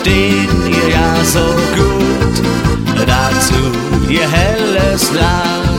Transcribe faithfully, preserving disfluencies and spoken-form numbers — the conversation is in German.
verstehen ihr ja so gut. Dazu ihr helles Land.